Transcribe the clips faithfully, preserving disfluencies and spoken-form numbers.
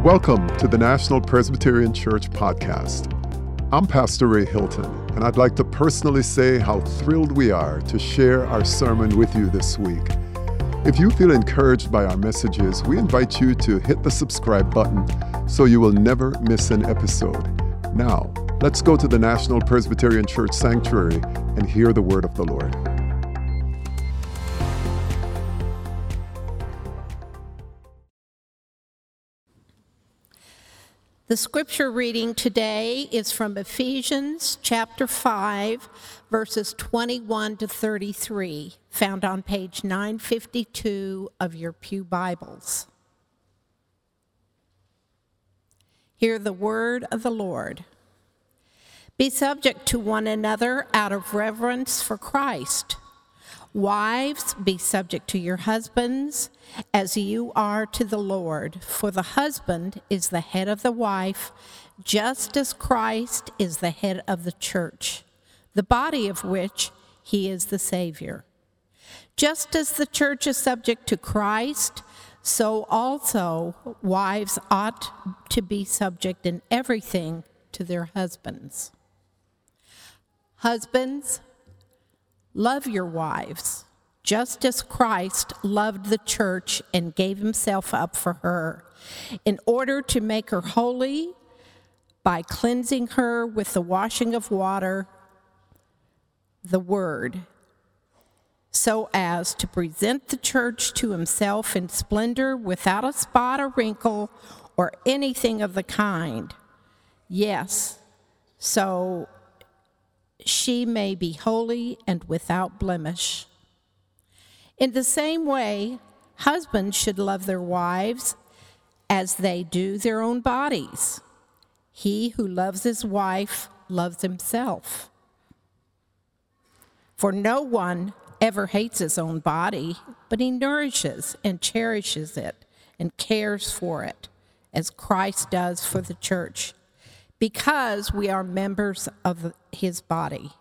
Welcome to the National Presbyterian Church podcast. I'm Pastor Ray Hilton, and I'd like to personally say how thrilled we are to share our sermon with you this week. If you feel encouraged by our messages, we invite you to hit the subscribe button so you will never miss an episode. Now, let's go to the National Presbyterian Church Sanctuary and hear the word of the Lord. The scripture reading today is from Ephesians chapter five, verses twenty-one to thirty-three, found on page nine fifty-two of your pew Bibles. Hear the word of the Lord. Be subject to one another out of reverence for Christ. Wives, be subject to your husbands, as you are to the Lord. For the husband is the head of the wife, just as Christ is the head of the church, the body of which he is the Savior. Just as the church is subject to Christ, so also wives ought to be subject in everything to their husbands. Husbands, love your wives, just as Christ loved the church and gave himself up for her, in order to make her holy by cleansing her with the washing of water, the word, so as to present the church to himself in splendor, without a spot or wrinkle or anything of the kind. Yes, so she may be holy and without blemish. In the same way, husbands should love their wives as they do their own bodies. He who loves his wife loves himself. For no one ever hates his own body, but he nourishes and cherishes it and cares for it, as Christ does for the church, because we are members of his body.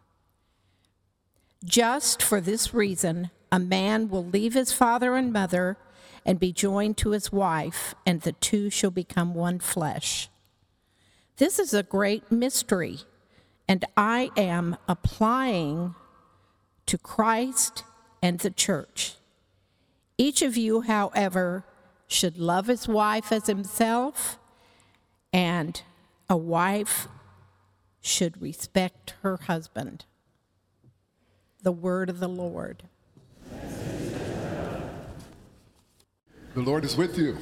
Just for this reason, a man will leave his father and mother and be joined to his wife, and the two shall become one flesh. This is a great mystery, and I am applying to Christ and the church. Each of you, however, should love his wife as himself, and a wife should respect her husband. The word of the Lord. The Lord is with you.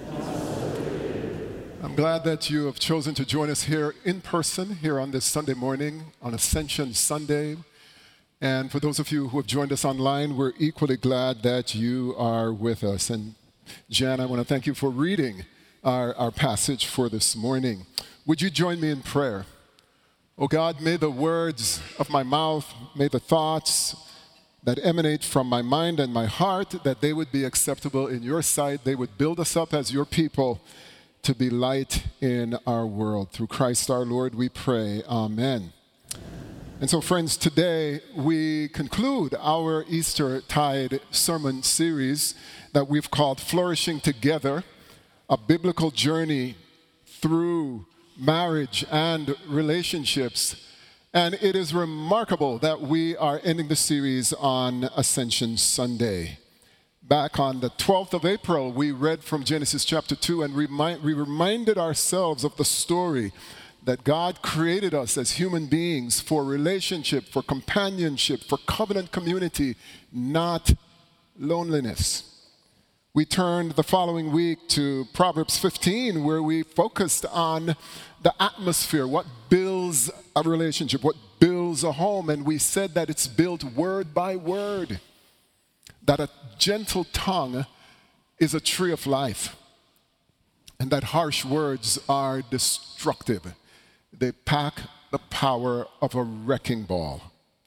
I'm glad that you have chosen to join us here in person, here on this Sunday morning, on Ascension Sunday. And for those of you who have joined us online, we're equally glad that you are with us. And Jan, I want to thank you for reading our, our passage for this morning. Would you join me in prayer? Oh God, may the words of my mouth, may the thoughts that emanate from my mind and my heart, that they would be acceptable in your sight. They would build us up as your people to be light in our world. Through Christ our Lord, we pray. Amen. And so, friends, today we conclude our Eastertide sermon series that we've called Flourishing Together, a biblical journey through marriage and relationships. And it is remarkable that we are ending the series on Ascension Sunday. Back on the twelfth of April, we read from Genesis chapter two, and remind, we reminded ourselves of the story that God created us as human beings for relationship, for companionship, for covenant community, not loneliness. We turned the following week to Proverbs fifteen, where we focused on the atmosphere, what builds a relationship, what builds a home. And we said that it's built word by word, that a gentle tongue is a tree of life, and that harsh words are destructive. They pack the power of a wrecking ball.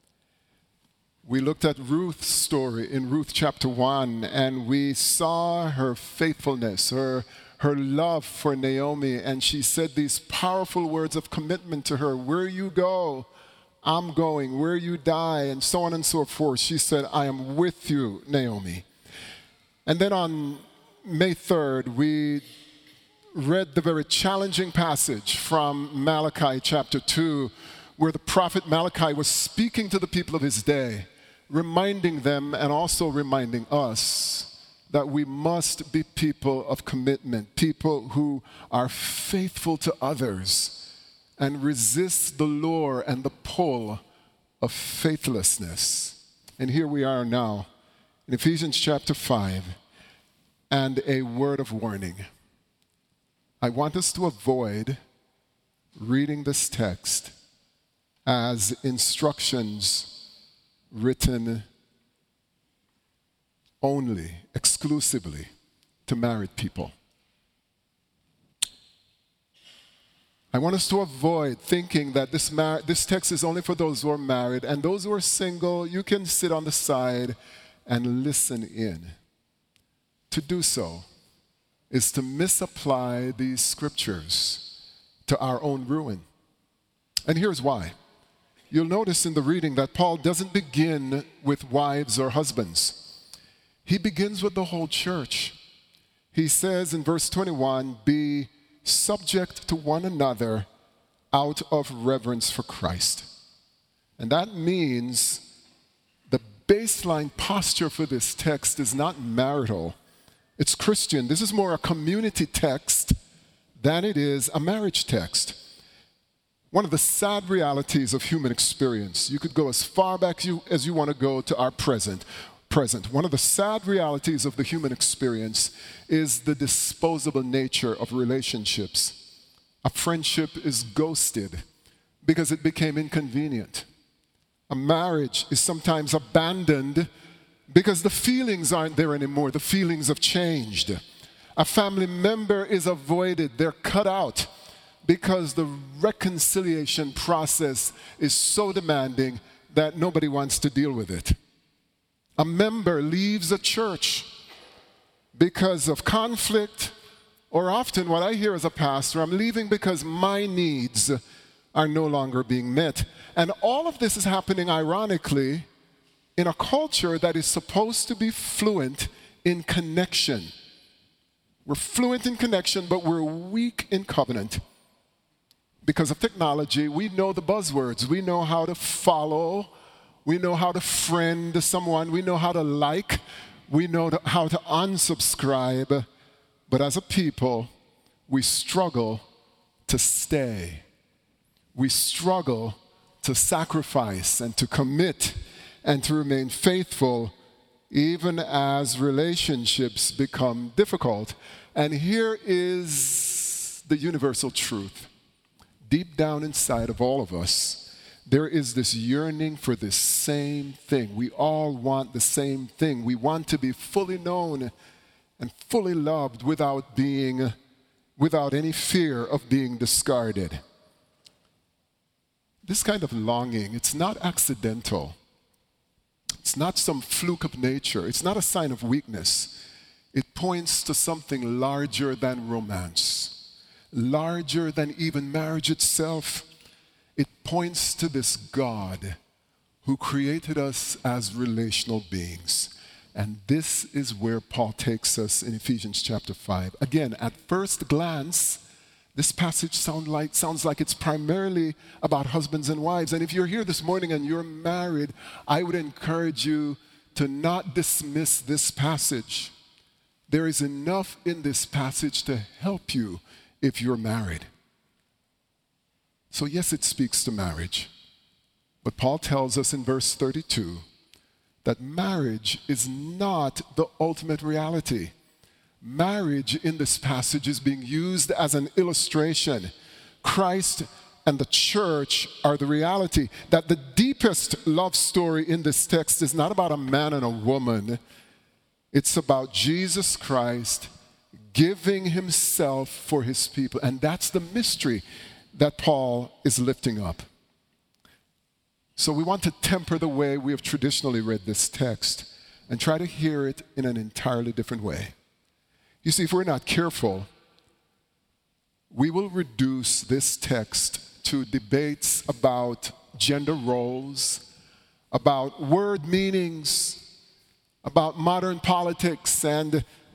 We looked at Ruth's story in Ruth chapter one, and we saw her faithfulness, her, her love for Naomi, and she said these powerful words of commitment to her. Where you go, I'm going. Where you die, and so on and so forth. She said, I am with you, Naomi. And then on May third, we read the very challenging passage from Malachi chapter two, where the prophet Malachi was speaking to the people of his day, reminding them and also reminding us that we must be people of commitment, people who are faithful to others and resist the lure and the pull of faithlessness. And here we are now in Ephesians chapter five, and a word of warning. I want us to avoid reading this text as instructions written only, exclusively to married people. I want us to avoid thinking that this, mar- this text is only for those who are married, and those who are single, you can sit on the side and listen in. To do so is to misapply these scriptures to our own ruin. And here's why. You'll notice in the reading that Paul doesn't begin with wives or husbands. He begins with the whole church. He says in verse twenty-one, be subject to one another out of reverence for Christ. And that means the baseline posture for this text is not marital. It's Christian. This is more a community text than it is a marriage text. One of the sad realities of human experience, you could go as far back as you, as you want to go to our present. Present. One of the sad realities of the human experience is the disposable nature of relationships. A friendship is ghosted because it became inconvenient. A marriage is sometimes abandoned because the feelings aren't there anymore. The feelings have changed. A family member is avoided. They're cut out because the reconciliation process is so demanding that nobody wants to deal with it. A member leaves a church because of conflict, or often what I hear as a pastor, I'm leaving because my needs are no longer being met. And all of this is happening, ironically, in a culture that is supposed to be fluent in connection. We're fluent in connection, but we're weak in covenant. Because of technology, we know the buzzwords. We know how to follow. We know how to friend someone. We know how to like. We know to, how to unsubscribe. But as a people, we struggle to stay. We struggle to sacrifice and to commit and to remain faithful even as relationships become difficult. And here is the universal truth. Deep down inside of all of us, there is this yearning for this same thing. We all want the same thing. We want to be fully known and fully loved without being, without any fear of being discarded. This kind of longing, it's not accidental. It's not some fluke of nature. It's not a sign of weakness. It points to something larger than romance, larger than even marriage itself. It points to this God who created us as relational beings. And this is where Paul takes us in Ephesians chapter five. Again, at first glance, this passage sound like, sounds like it's primarily about husbands and wives. And if you're here this morning and you're married, I would encourage you to not dismiss this passage. There is enough in this passage to help you if you're married. So yes, it speaks to marriage. But Paul tells us in verse thirty-two that marriage is not the ultimate reality. Marriage in this passage is being used as an illustration. Christ and the church are the reality. That the deepest love story in this text is not about a man and a woman. It's about Jesus Christ giving himself for his people. And that's the mystery that Paul is lifting up. So we want to temper the way we have traditionally read this text and try to hear it in an entirely different way. You see, if we're not careful, we will reduce this text to debates about gender roles, about word meanings, about modern politics and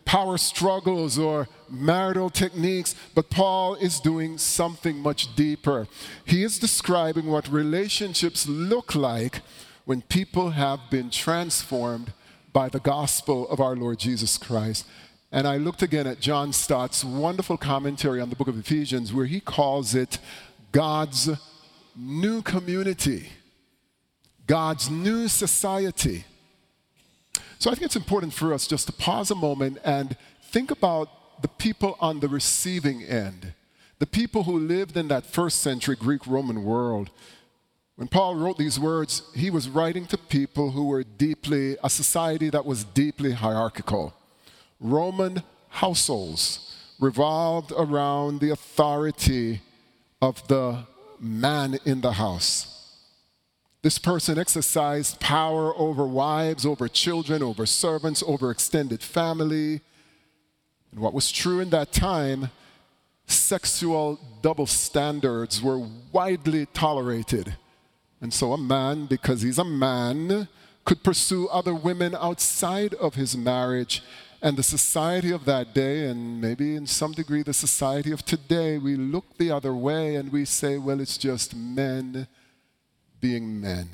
power struggles or marital techniques, but Paul is doing something much deeper. He is describing what relationships look like when people have been transformed by the gospel of our Lord Jesus Christ. And I looked again at John Stott's wonderful commentary on the book of Ephesians, where he calls it God's new community, God's new society. So I think it's important for us just to pause a moment and think about the people on the receiving end, the people who lived in that first century Greek-Roman world. When Paul wrote these words, he was writing to people who were deeply, a society that was deeply hierarchical. Roman households revolved around the authority of the man in the house. This person exercised power over wives, over children, over servants, over extended family. And what was true in that time, sexual double standards were widely tolerated. And so a man, because he's a man, could pursue other women outside of his marriage. And the society of that day, and maybe in some degree the society of today, we look the other way and we say, well, it's just men being men.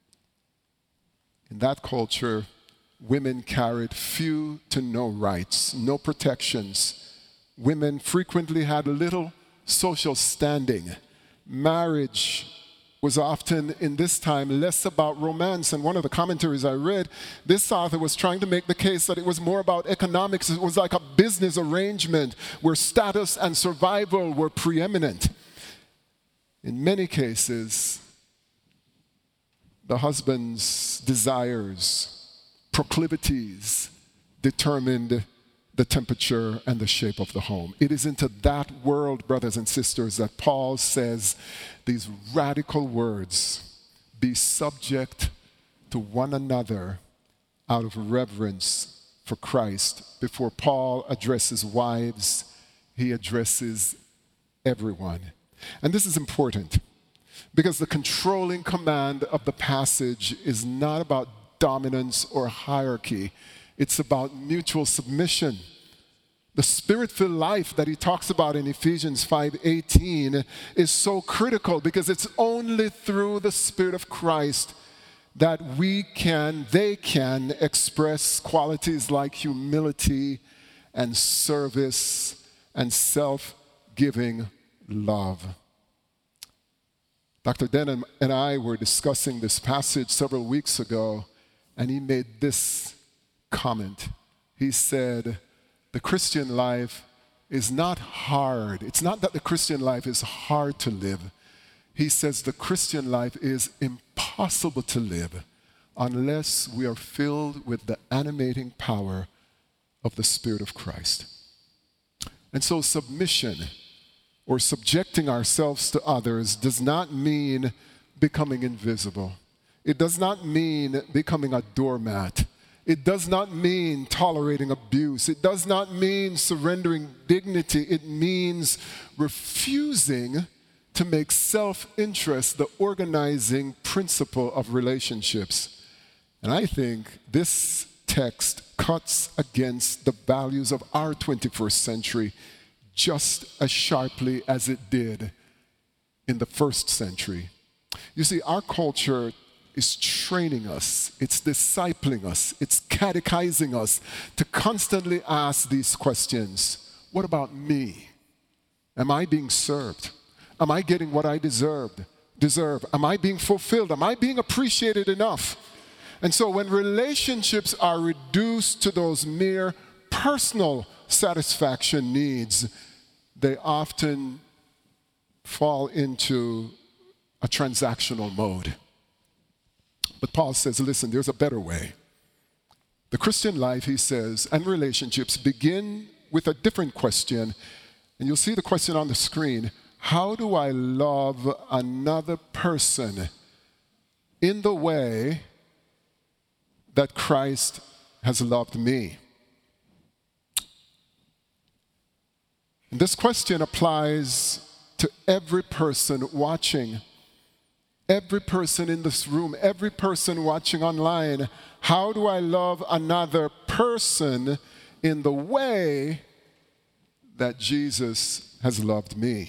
In that culture, women carried few to no rights, no protections. Women frequently had little social standing. Marriage was often, in this time, less about romance. And one of the commentaries I read, this author was trying to make the case that it was more about economics. It was like a business arrangement where status and survival were preeminent. In many cases, the husband's desires, proclivities, determined the temperature and the shape of the home. It is into that world, brothers and sisters, that Paul says these radical words, be subject to one another out of reverence for Christ. Before Paul addresses wives, he addresses everyone. And this is important because the controlling command of the passage is not about dominance or hierarchy. It's about mutual submission. The spirit-filled life that he talks about in Ephesians five eighteen is so critical because it's only through the Spirit of Christ that we can, they can express qualities like humility and service and self-giving love. Doctor Denham and I were discussing this passage several weeks ago, and he made this comment. He said, the Christian life is not hard. It's not that the Christian life is hard to live. He says the Christian life is impossible to live unless we are filled with the animating power of the Spirit of Christ. And so submission or subjecting ourselves to others does not mean becoming invisible. It does not mean becoming a doormat. It does not mean tolerating abuse. It does not mean surrendering dignity. It means refusing to make self-interest the organizing principle of relationships. And I think this text cuts against the values of our twenty-first century just as sharply as it did in the first century. You see, our culture is training us, it's discipling us, it's catechizing us to constantly ask these questions. What about me? Am I being served? Am I getting what I deserved, deserve? Am I being fulfilled? Am I being appreciated enough? And so when relationships are reduced to those mere personal satisfaction needs, they often fall into a transactional mode. But Paul says, listen, there's a better way. The Christian life, he says, and relationships begin with a different question. And you'll see the question on the screen. How do I love another person in the way that Christ has loved me? And this question applies to every person watching. Every person in this room, every person watching online. How do I love another person in the way that Jesus has loved me.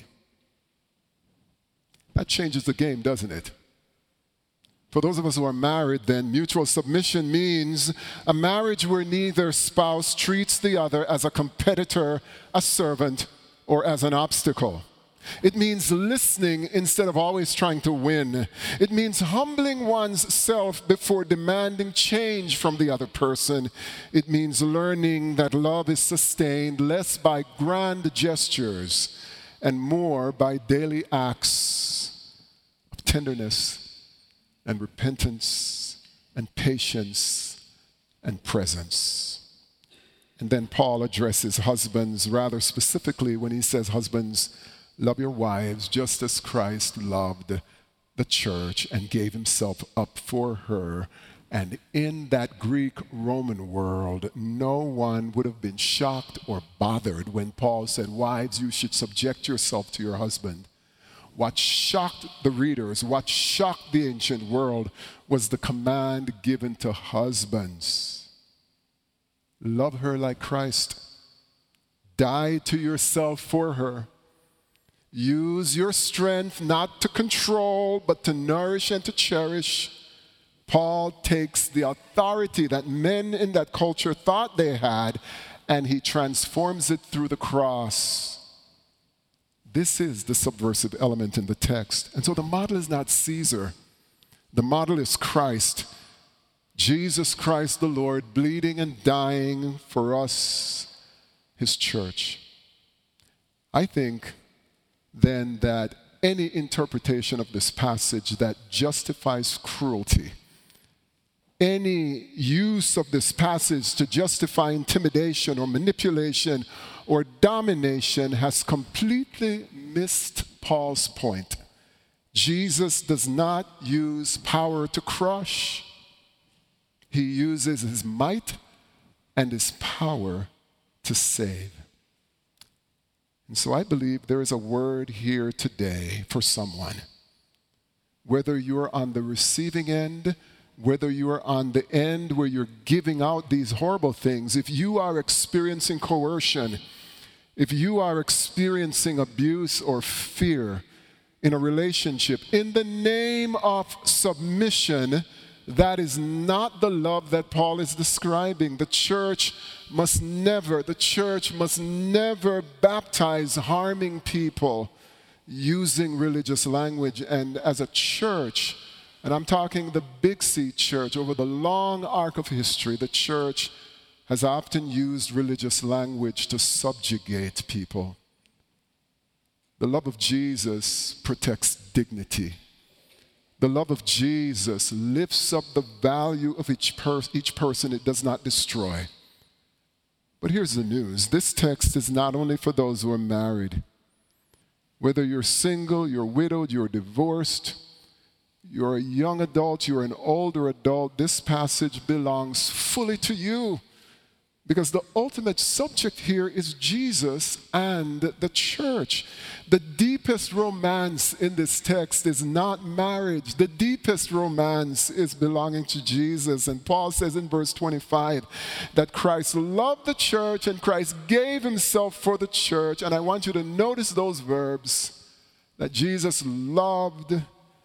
That changes the game, doesn't it? For those of us who are married, then, mutual submission means a marriage where neither spouse treats the other as a competitor, a servant, or as an obstacle. It means listening instead of always trying to win. It means humbling one's self before demanding change from the other person. It means learning that love is sustained less by grand gestures and more by daily acts of tenderness and repentance and patience and presence. And then Paul addresses husbands rather specifically when he says, husbands, love your wives just as Christ loved the church and gave himself up for her. And in that Greek-Roman world, no one would have been shocked or bothered when Paul said, wives, you should subject yourself to your husband. What shocked the readers, what shocked the ancient world was the command given to husbands. Love her like Christ. Die to yourself for her. Use your strength not to control, but to nourish and to cherish. Paul takes the authority that men in that culture thought they had, and he transforms it through the cross. This is the subversive element in the text. And so the model is not Caesar. The model is Christ. Jesus Christ the Lord, bleeding and dying for us, his church. I think then that any interpretation of this passage that justifies cruelty, any use of this passage to justify intimidation or manipulation or domination has completely missed Paul's point. Jesus does not use power to crush. He uses his might and his power to save. And so I believe there is a word here today for someone. Whether you're on the receiving end, whether you are on the end where you're giving out these horrible things, if you are experiencing coercion, if you are experiencing abuse or fear in a relationship, in the name of submission, that is not the love that Paul is describing. The church must never, the church must never baptize harming people using religious language. And as a church, and I'm talking the Big C church, over the long arc of history, the church has often used religious language to subjugate people. The love of Jesus protects dignity. The love of Jesus lifts up the value of each, per- each person. It does not destroy. But here's the news. This text is not only for those who are married. Whether you're single, you're widowed, you're divorced, you're a young adult, you're an older adult, this passage belongs fully to you. Because the ultimate subject here is Jesus and the church. The deepest romance in this text is not marriage. The deepest romance is belonging to Jesus. And Paul says in verse twenty-five that Christ loved the church and Christ gave himself for the church. And I want you to notice those verbs, that Jesus loved,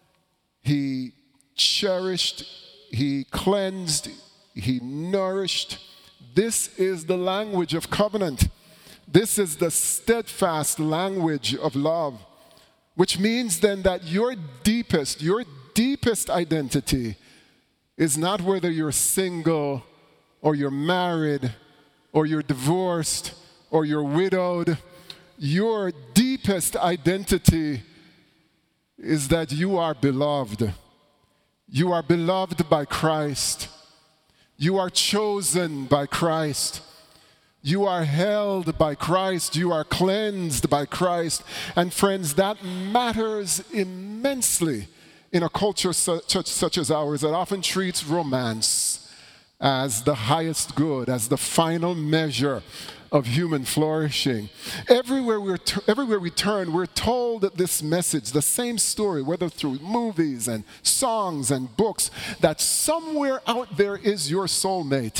he cherished, he cleansed, he nourished. This is the language of covenant. This is the steadfast language of love, which means then that your deepest, your deepest identity is not whether you're single or you're married or you're divorced or you're widowed. Your deepest identity is that you are beloved. You are beloved by Christ. You are chosen by Christ. You are held by Christ. You are cleansed by Christ. And friends, that matters immensely in a culture such, such as ours that often treats romance as the highest good, as the final measure of human flourishing. Everywhere, we're t- everywhere we turn, we're told this message, the same story, whether through movies and songs and books, that somewhere out there is your soulmate,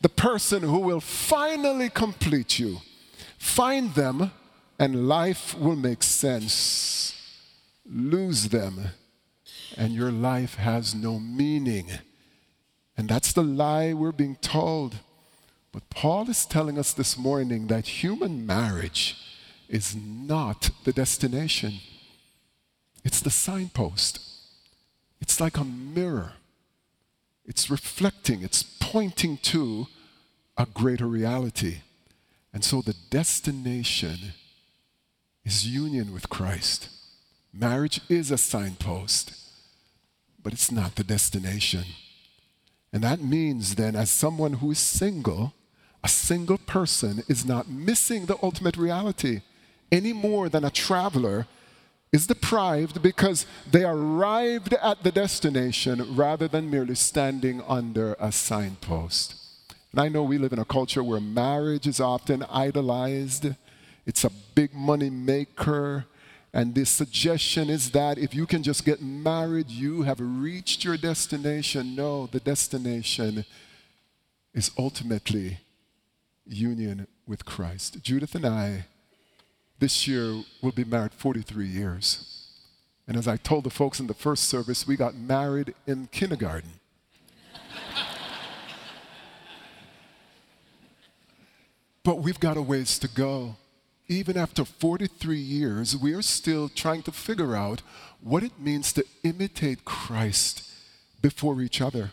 the person who will finally complete you. Find them, and life will make sense. Lose them, and your life has no meaning. And that's the lie we're being told. But Paul is telling us this morning that human marriage is not the destination. It's the signpost. It's like a mirror. It's reflecting, it's pointing to a greater reality. And so the destination is union with Christ. Marriage is a signpost, but it's not the destination. And that means then, as someone who is single, a single person is not missing the ultimate reality any more than a traveler is deprived because they arrived at the destination rather than merely standing under a signpost. And I know we live in a culture where marriage is often idolized. It's a big money maker. And the suggestion is that if you can just get married, you have reached your destination. No, the destination is ultimately union with Christ. Judith and I, this year, will be married forty-three years. And as I told the folks in the first service, we got married in kindergarten. But we've got a ways to go. Even after forty-three years, we are still trying to figure out what it means to imitate Christ before each other.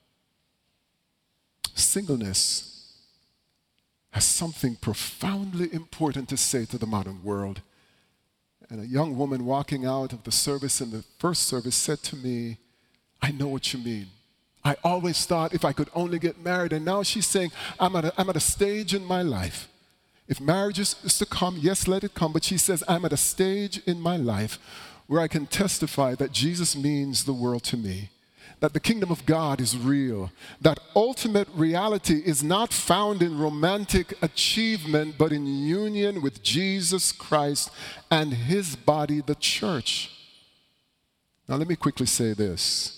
Singleness has something profoundly important to say to the modern world. And a young woman walking out of the service in the first service said to me, I know what you mean. I always thought if I could only get married. And now she's saying, I'm at a, I'm at a stage in my life. If marriage is, is to come, yes, let it come. But she says, I'm at a stage in my life where I can testify that Jesus means the world to me, that the kingdom of God is real, that ultimate reality is not found in romantic achievement, but in union with Jesus Christ and his body, the church. Now, let me quickly say this.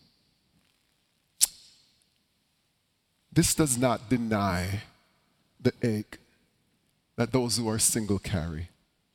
This does not deny the ache that those who are single carry.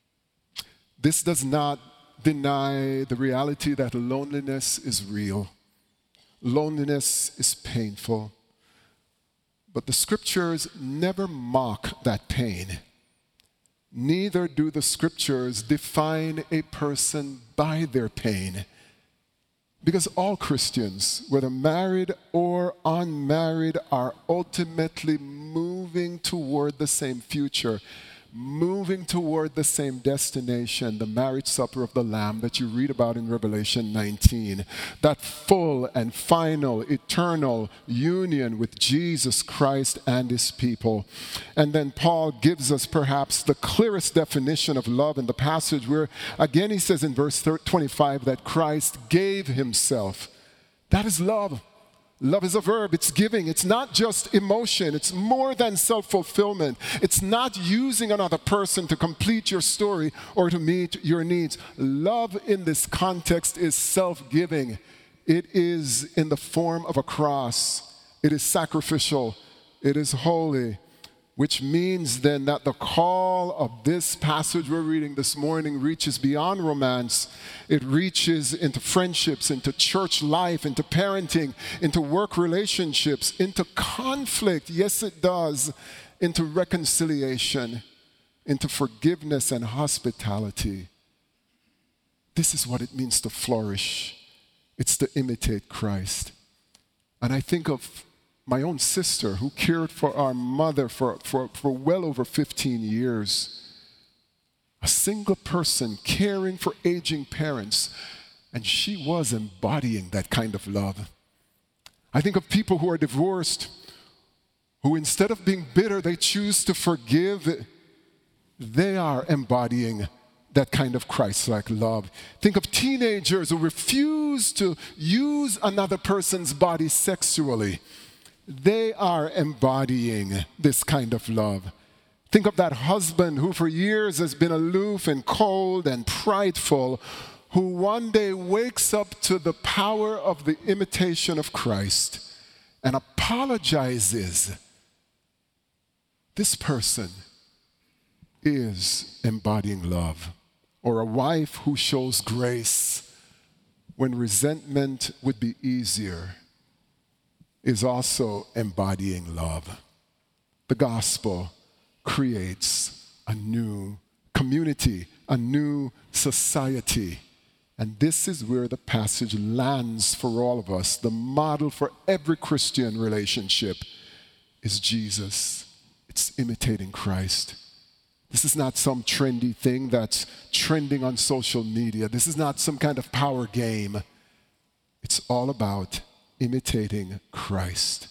This does not deny the reality that loneliness is real. Loneliness is painful. But the scriptures never mock that pain. Neither do the scriptures define a person by their pain. Because all Christians, whether married or unmarried, are ultimately moving toward the same future, moving toward the same destination, the marriage supper of the Lamb that you read about in Revelation nineteen. That full and final, eternal union with Jesus Christ and his people. And then Paul gives us perhaps the clearest definition of love in the passage where, again, he says in verse twenty-five that Christ gave himself. That is love. Love is a verb, it's giving. It's not just emotion, it's more than self-fulfillment. It's not using another person to complete your story or to meet your needs. Love in this context is self-giving. It is in the form of a cross. It is sacrificial. It is holy. Which means then that the call of this passage we're reading this morning reaches beyond romance. It reaches into friendships, into church life, into parenting, into work relationships, into conflict. Yes, it does. Into reconciliation, into forgiveness and hospitality. This is what it means to flourish. It's to imitate Christ. And I think of my own sister who cared for our mother for, for, for well over fifteen years. A single person caring for aging parents. And she was embodying that kind of love. I think of people who are divorced, who instead of being bitter, they choose to forgive. They are embodying that kind of Christ-like love. Think of teenagers who refuse to use another person's body sexually. They are embodying this kind of love. Think of that husband who for years has been aloof and cold and prideful, who one day wakes up to the power of the imitation of Christ and apologizes this person is embodying love. Or a wife who shows grace when resentment would be easier is also embodying love. The gospel creates a new community, a new society. And this is where the passage lands for all of us. The model for every Christian relationship is Jesus. It's imitating Christ. This is not some trendy thing that's trending on social media. This is not some kind of power game. It's all about imitating Christ.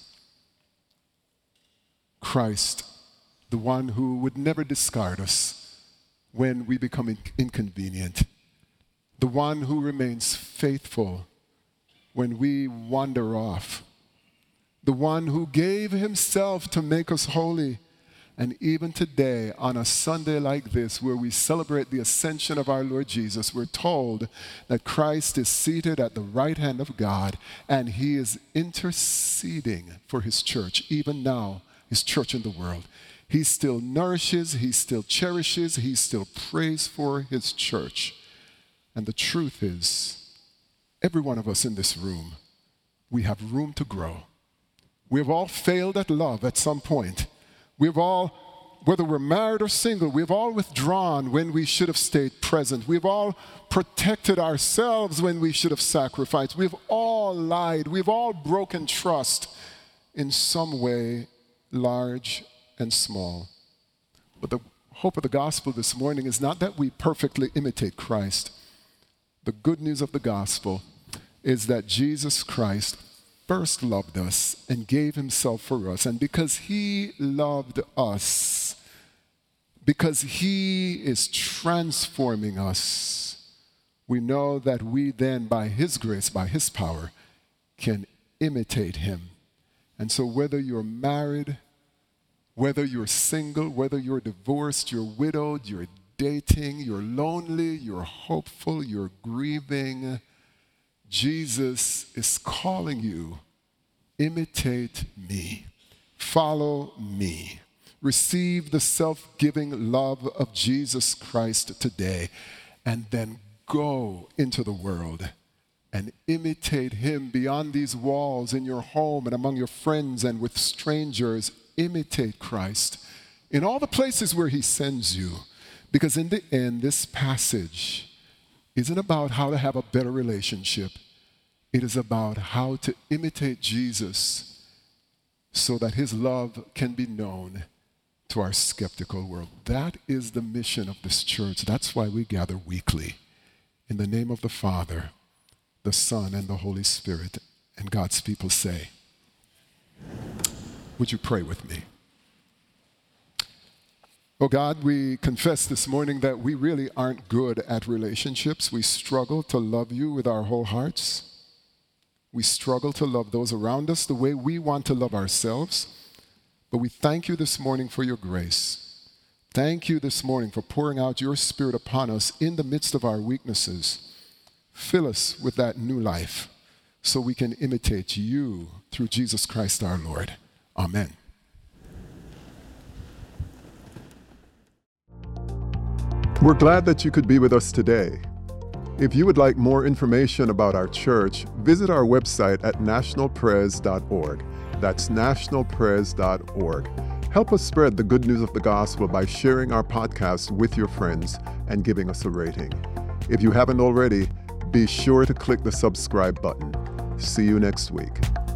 Christ, the one who would never discard us when we become in- inconvenient. The one who remains faithful when we wander off. The one who gave himself to make us holy. And even today, on a Sunday like this, where we celebrate the ascension of our Lord Jesus, we're told that Christ is seated at the right hand of God, and he is interceding for his church, even now, his church in the world. He still nourishes, he still cherishes, he still prays for his church. And the truth is, every one of us in this room, we have room to grow. We have all failed at love at some point. We've all, whether we're married or single, we've all withdrawn when we should have stayed present. We've all protected ourselves when we should have sacrificed. We've all lied. We've all broken trust in some way, large and small. But the hope of the gospel this morning is not that we perfectly imitate Christ. The good news of the gospel is that Jesus Christ first loved us and gave himself for us. And because he loved us, because he is transforming us, we know that we then, by his grace, by his power, can imitate him. And so whether you're married, whether you're single, whether you're divorced, you're widowed, you're dating, you're lonely, you're hopeful, you're grieving, Jesus is calling you, imitate me, follow me, receive the self-giving love of Jesus Christ today, and then go into the world and imitate him beyond these walls in your home and among your friends and with strangers. Imitate Christ in all the places where he sends you, because in the end, this passage isn't about how to have a better relationship. It is about how to imitate Jesus so that his love can be known to our skeptical world. That is the mission of this church. That's why we gather weekly. In the name of the Father, the Son, and the Holy Spirit. And God's people say, would you pray with me? Oh God, we confess this morning that we really aren't good at relationships. We struggle to love you with our whole hearts. We struggle to love those around us the way we want to love ourselves. But we thank you this morning for your grace. Thank you this morning for pouring out your Spirit upon us in the midst of our weaknesses. Fill us with that new life so we can imitate you through Jesus Christ our Lord. Amen. We're glad that you could be with us today. If you would like more information about our church, visit our website at national pres dot org. That's national pres dot org. Help us spread the good news of the gospel by sharing our podcast with your friends and giving us a rating. If you haven't already, be sure to click the subscribe button. See you next week.